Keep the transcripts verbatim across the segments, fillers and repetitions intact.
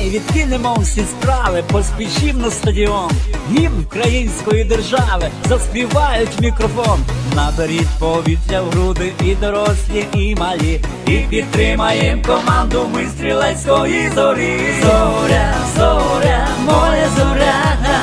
і відкинемо всі справи, поспішім на стадіон. Гімн української держави заспівають в мікрофон. Наберіть повітря в груди і дорослі, і малі, і підтримаєм команду ми Стрілецької зорі. Зоря, зоря, моя зоря,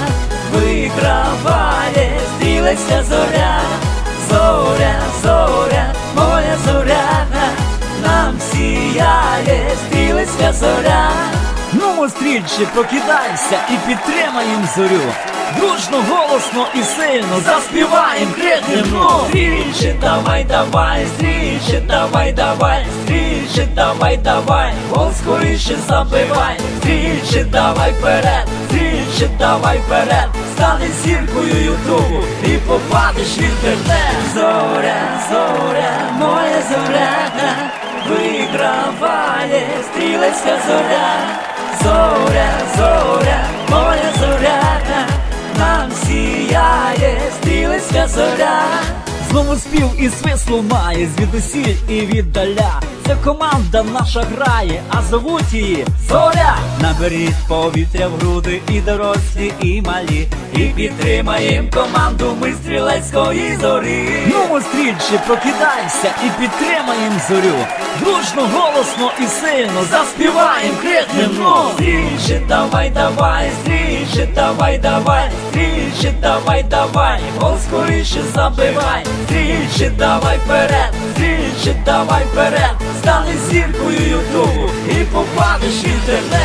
виграває Стрілецька зоря. Зоря, зоря, моя зоря, нам сіяє Стрілецька зоря. Ну, стрільче, прокидайся і підтримаєм зорю. Дружно, голосно і сильно заспіваєм, крикнемо. Стрільче, давай, давай, стрільче, давай, давай, стрільче, давай, давай, гол скоріше забивай. Стрільче, давай вперед, стрільче, давай вперед, стане зіркою ютубу і попадеш в інтернет. Зоря, зоря, моя зоря, виграває Стрілецька зоря. Зоря, зоря, моя зоря, нам сіяє Стрілецька зоря. Знову спів і свист лунає звідусіль і віддаля. Ця команда наша грає, а зовуть її Зоря. Наберіть повітря в груди і дорослі, і малі, і підтримаєм команду ми Стрілецької зорі. Ну, стрільче, прокидайся і підтримаєм зорю. Дружно, голосно і сильно заспіваєм, крикнемо. Стрільче, давай, давай, стрільче, давай, давай, стрільче, давай, давай, гол скоріше забивай. Стрільче, давай вперед, стрільче, давай вперед, стане зіркою ютубу і попадеш в інтернет.